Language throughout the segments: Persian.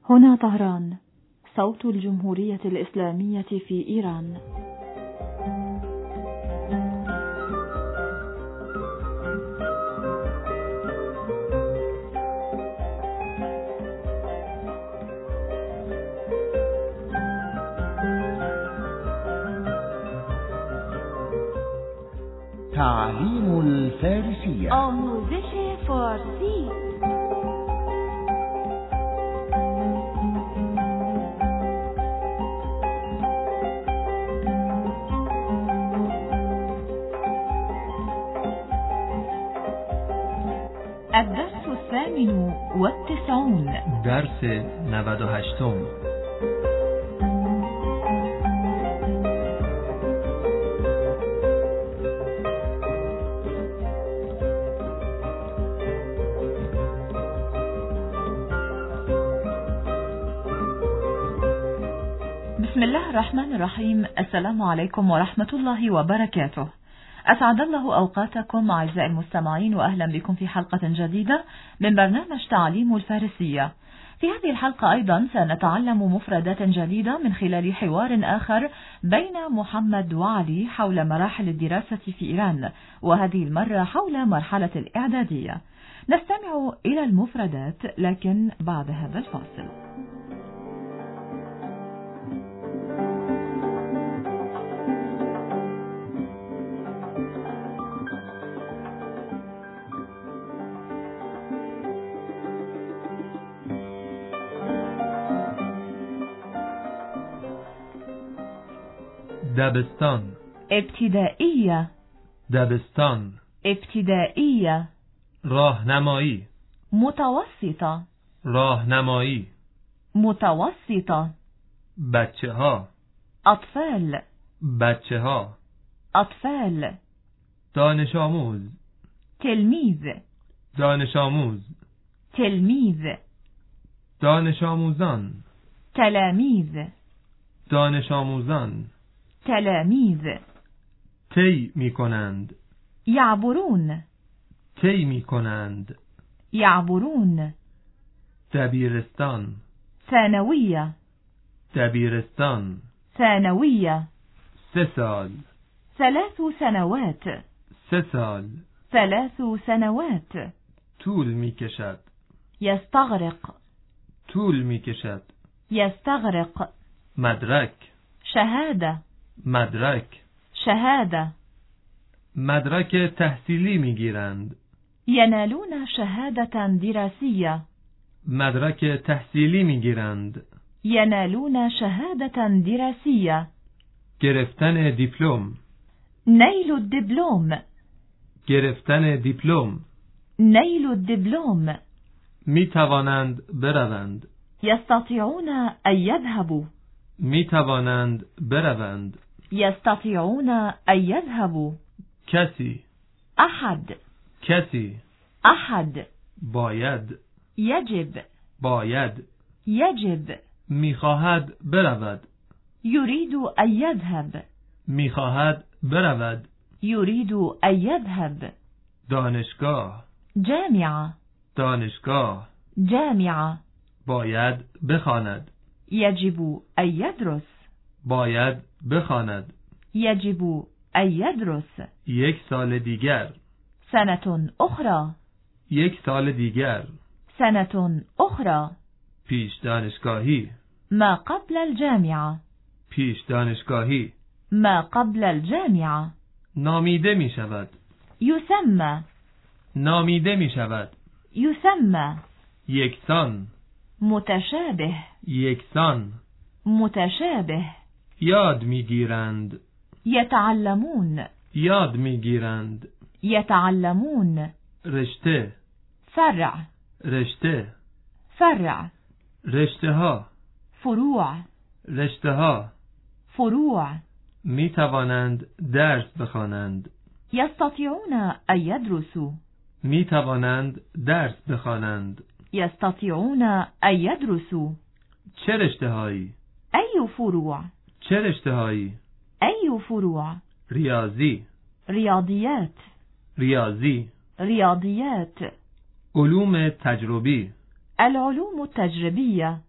هنا طهران، صوت الجمهورية الإسلامية في إيران. تعليم الفارسية. آموزش فارسی. الدرس 98. درس 98. بسم الله الرحمن الرحيم. السلام عليكم ورحمة الله وبركاته. أسعد الله أوقاتكم أعزائي المستمعين، وأهلا بكم في حلقة جديدة من برنامج تعليم الفارسية. في هذه الحلقة أيضا سنتعلم مفردات جديدة من خلال حوار آخر بين محمد وعلي حول مراحل الدراسة في إيران، وهذه المرة حول مرحلة الإعدادية. نستمع إلى المفردات لكن بعد هذا الفاصل. دبستان. ابتدائية. دبستان. ابتدائية. راهنمایی. متوسطة. راهنمایی. متوسطة. بچه ها. أطفال. بچه ها. أطفال. دانش آموز. تلميذ. دانش آموز. تلميذ. دانش آموزان. تلاميذ. دانش آموزان. تلاميذ. طی می کنند. يعبرون. طی می کنند. يعبرون. دبیرستان. ثانوية. دبیرستان. ثانوية. 3 سال. 3 سنوات. 3 سال. 3 سنوات. طول می کشد. يستغرق. طول می کشد. يستغرق. مدرک. شهادة. مدرک. شهادة. مدرک تحصیلی می گیرند. ينالون شهادة دراسية. مدرک تحصیلی می گیرند. ينالون شهادة دراسية. گرفتن دیپلم. نيل الدبلوم. گرفتن دیپلم. نيل الدبلوم. می توانند بروند. يستطيعون أن يذهبوا. می توانند بروند. يستطيعون أن يذهبوا. کسی. أحد. کسی. أحد. باید. يجب. باید. يجب. میخواهد برود. يريد أن يذهب. میخواهد برود. يريد أن يذهب. دانشگاه. جامعة. دانشگاه. جامعة. باید بخواند. يجب أن يدرس. باید بخواند. يجب أن يدرس. 1 سال دیگر. سنة أخرى. 1 سال دیگر. سنة أخرى. پیش دانشگاهی. ما قبل الجامعة. پیش دانشگاهی. ما قبل الجامعة. نامیده می شود. يسمى. نامیده می شود. يسمى. یکسان. متشابه. یکسان. متشابه. یاد می گیرند. يتعلمون. یاد می گیرند. يتعلمون. رشته. فرع. رشته. فرع. رشته ها. فروع. رشته ها. فروع. می توانند درس بخوانند. يستطيعون أن يدرسوا. می توانند درس بخوانند. يستطيعون أن يدرسوا. چه رشته هایی؟ أي فروع؟ چه رشته هایی؟ أي فروع؟ ریاضی. رياضيات. ریاضی. رياضيات. علوم تجربی. العلوم التجريبية.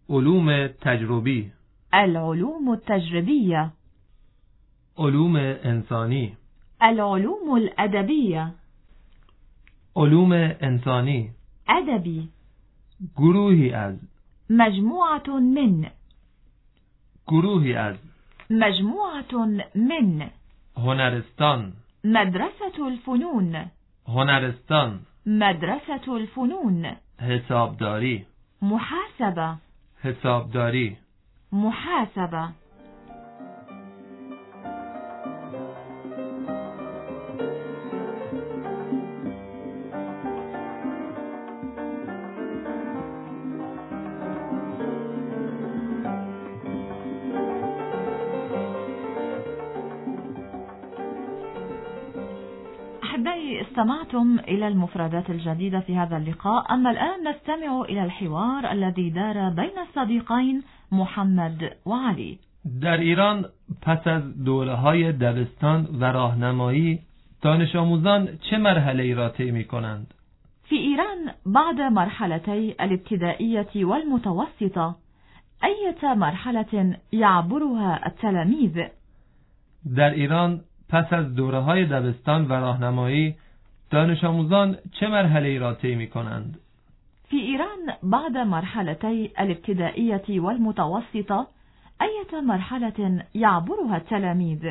علوم تجربی. العلوم التجريبية. علوم انسانی. العلوم الأدبية. علوم انسانی. أدبي. گروهی از. مجموعة من. گروهی از. مجموعة من. هنرستان. مدرسة الفنون. هنرستان. مدرسة الفنون. حسابداری. محاسبة. حسابداری. محاسبة. أحبائي، استمعتم إلى المفردات الجديدة في هذا اللقاء، أما الآن نستمع إلى الحوار الذي دار بين الصديقين محمد وعلي. در ایران پس از دوره‌های دبستان و راهنمایی دانش آموزان چه مرحله‌ای را طی می‌کنند؟ في إيران بعد مرحلتي الابتدائية والمتوسطة أية مرحلة يعبرها التلاميذ؟ در ایران پس از دوره‌های دبستان و راهنمایی دانش آموزان چه مرحله‌ای را طی می‌کنند؟ في إيران بعد مرحلتي الابتدائية والمتوسطة أية مرحلة يعبرها التلاميذ؟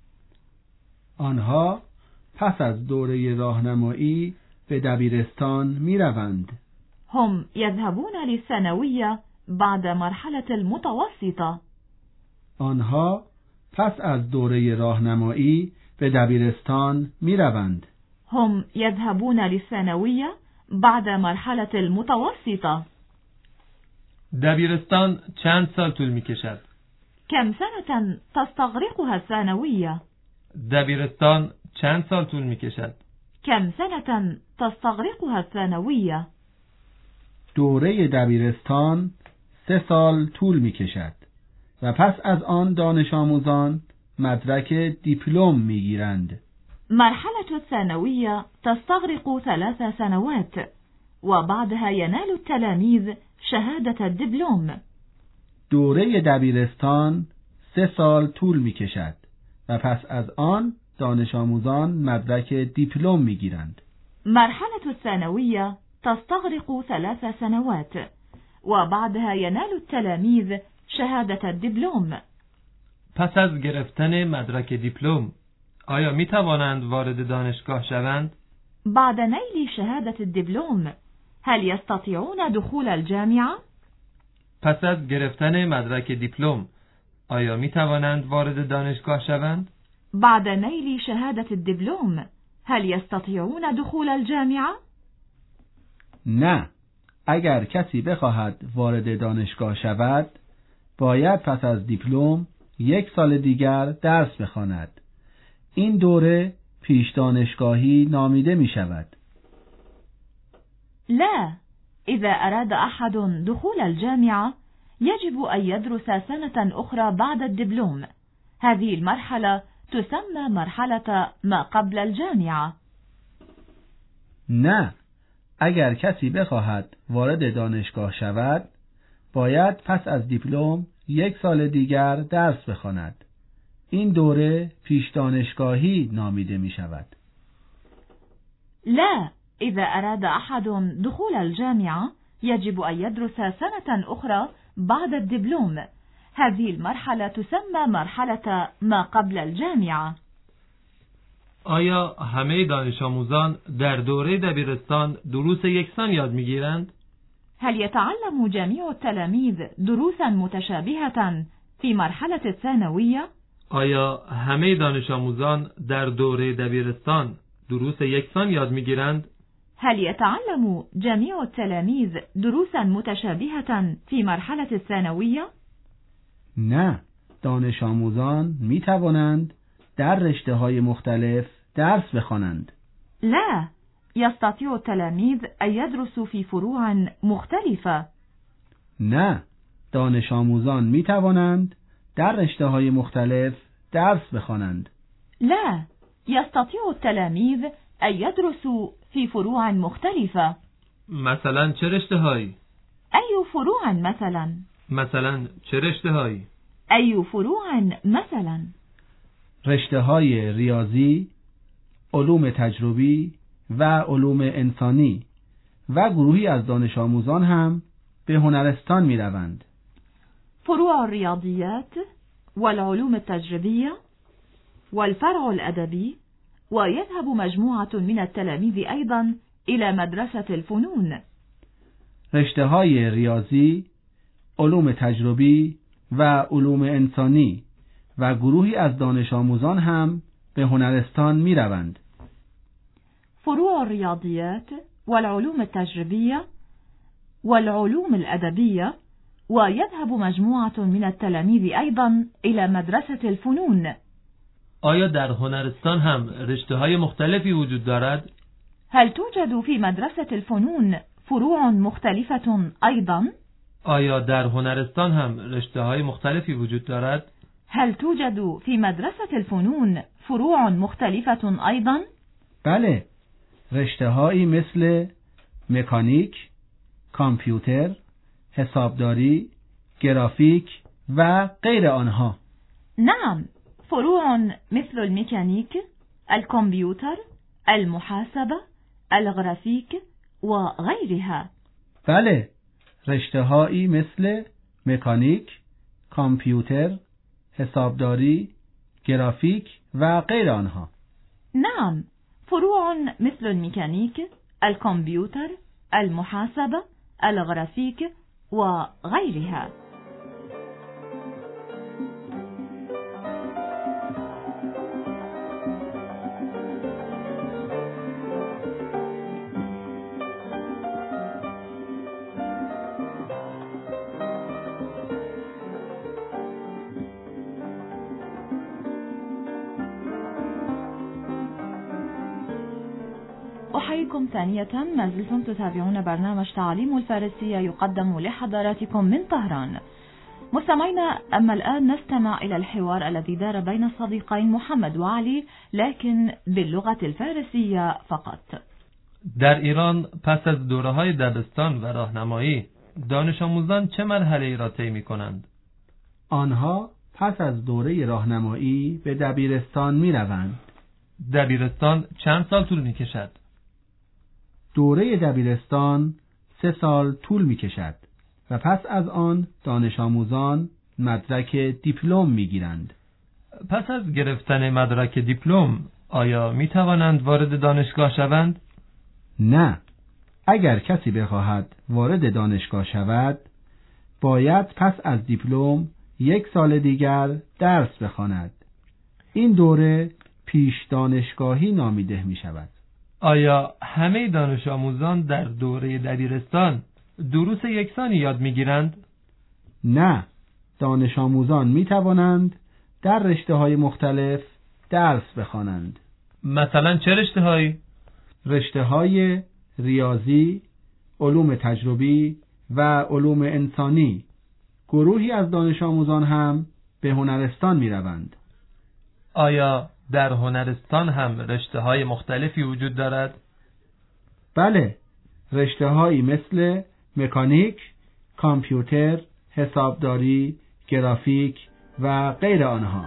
آنها پس از دوره راهنمایی به دبیرستان می‌روند. هم يذهبون للثانوية بعد مرحلة المتوسطة. آنها پس از دوره راهنمایی به دبیرستان می‌روند. هم يذهبون للثانوية بعد مرحلة المتوسطة. دبیرستان چند سال طول می‌کشد؟ كم سنة تستغرقها الثانوية؟ دبیرستان چند سال طول می‌کشد؟ كم سنة تستغرقها الثانوية؟ دوره دبیرستان 3 سال طول می‌کشد و پس از آن دانش آموزان مدرک دیپلم می‌گیرند. مرحلة الثانوية تستغرق 3 سنوات وبعدها ينال التلاميذ شهادة الدبلوم. دوره دبیرستان 3 سال طول می‌کشد و پس از آن دانش آموزان مدرک دیپلم می‌گیرند. مرحلة الثانوية تستغرق 3 سنوات وبعدها ينال التلاميذ شهادة الدبلوم. پس از گرفتن مدرک دیپلم آیا می توانند وارد دانشگاه شوند؟ بعد نيل شهادة الدبلوم هل يستطيعون دخول الجامعة؟ پس از گرفتن مدرک دیپلم آیا می توانند وارد دانشگاه شوند؟ بعد نيل شهادة الدبلوم هل يستطيعون دخول الجامعة؟ نه، اگر کسی بخواهد وارد دانشگاه شود باید پس از دیپلم 1 سال دیگر درس بخواند. این دوره پیش دانشگاهی نامیده می شود. لا، إذا أراد أحد دخول الجامعة يجب أن يدرس سنة أخرى بعد الدبلوم. هذه المرحلة تسمى مرحلة ما قبل الجامعة. نه، اگر کسی بخواهد وارد دانشگاه شود باید پس از دیپلم 1 سال دیگر درس بخواند. این دوره پیش دانشگاهی نامیده می شود. لا، إذا أراد أحد دخول الجامعة يجب أن يدرس سنة أخرى بعد الدبلوم. هذه المرحلة تسمى مرحلة ما قبل الجامعة. آیا همه دانش آموزان در دوره دبیرستان دروس یکسان یاد می‌گیرند؟ هل يتعلم جميع التلاميذ دروسا متشابهة في مرحلة الثانوية؟ آیا همه دانش آموزان در دوره دبیرستان دروس یکسان یاد می‌گیرند؟ هل يتعلم جميع التلاميذ دروسا متشابهة في مرحلة الثانوية؟ نه، دانش آموزان می توانند در رشته‌های مختلف درس بخوانند. لا، يستطيع التلاميذ أن يدرسوا في فروع مختلفة. نه، دانش آموزان می توانند در رشته‌های مختلف درس بخوانند. لا، يستطيع التلاميذ أن يدرسوا في فروع مختلفة. مثلا چه رشته‌هایی؟ أي فروع مثلا؟ مثلا چه رشته‌هایی؟ أي فروع مثلا؟ رشته‌های ریاضی، علوم تجربی و علوم انسانی و گروهی از دانش آموزان هم به هنرستان می روند. فروع الرياضيات والعلوم التجريبية والفرع الأدبي، ويذهب مجموعة من التلاميذ أيضا إلى مدرسة الفنون. رشته‌های ریاضی، علوم تجربی و علوم انسانی و گروهی از دانش آموزان هم به هنرستان می روند. فروع الرياضيات والعلوم التجريبية والعلوم الأدبية، ويذهب مجموعة من التلاميذ أيضا إلى مدرسة الفنون. آیا در هنرستان هم رشته‌های مختلفی وجود دارد؟ هل توجد في مدرسة الفنون فروع مختلفة أيضا؟ آیا در هنرستان هم رشته‌های مختلفی وجود دارد؟ هل توجد في مدرسة الفنون فروع مختلفة أيضا؟ بله، رشته‌هایی مثل مکانیک، کامپیوتر، حسابداری، گرافیک و غیر آنها. نعم، فروع مثل الميكانيك، الكمبيوتر، المحاسبة، الغرافيك وغيرها. بله، رشته‌هایی مثل مکانیک، کامپیوتر، حسابداری، گرافیک و غیر آنها. نعم، فروع مثل الميكانيك، الكمبيوتر، المحاسبة، الغرافيك وغيرها. أحييكم ثانية، ما زلتم تتابعون برنامج تعليم الفارسية يقدم لحضراتكم من طهران. مستمعينا، أما الآن نستمع إلى الحوار الذي دار بين الصديقين محمد وعلي، لكن باللغة الفارسية فقط. در ایران پس از دوره‌های دبستان و راهنمایی دانش آموزان چه مرحله‌ای را طی می‌کنند؟ آنها پس از دوره راهنمایی به دبیرستان می‌روند. دبیرستان چند سال طول می‌کشد؟ دوره دبیرستان 3 سال طول می‌کشد و پس از آن دانش آموزان مدرک دیپلم می‌گیرند. پس از گرفتن مدرک دیپلم آیا می‌توانند وارد دانشگاه شوند؟ نه، اگر کسی بخواهد وارد دانشگاه شود باید پس از دیپلم 1 سال دیگر درس بخواند. این دوره پیش دانشگاهی نامیده می شود. آیا همه دانش آموزان در دوره دبیرستان دروس یکسانی یاد می گیرند؟ نه، دانش آموزان می توانند در رشته‌های مختلف درس بخوانند. مثلا چه رشته‌هایی؟ رشته‌های ریاضی، علوم تجربی و علوم انسانی. گروهی از دانش آموزان هم به هنرستان می روند. آیا در هنرستان هم رشته‌های مختلفی وجود دارد؟ بله، رشته‌هایی مثل مکانیک، کامپیوتر، حسابداری، گرافیک و غیر آنها.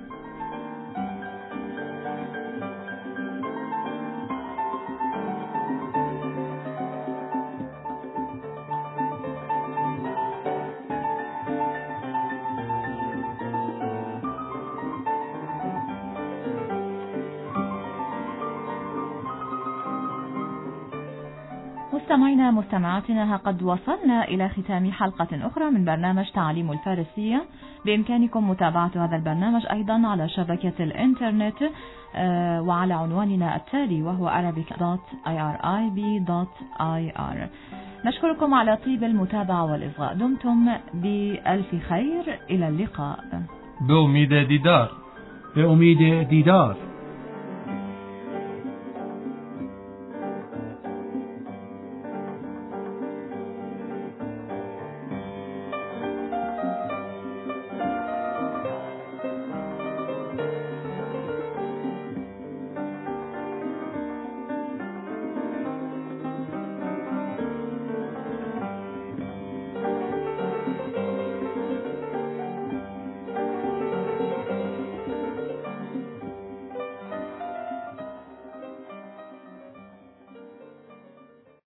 مستمعينا مستمعاتنا، قد وصلنا إلى ختام حلقة أخرى من برنامج تعليم الفارسية. بإمكانكم متابعة هذا البرنامج أيضا على شبكة الإنترنت وعلى عنواننا التالي وهو arabic.irib.ir. نشكركم على طيب المتابعة والإصغاء. دمتم بألف خير. إلى اللقاء. به امید دیدار. به امید دیدار.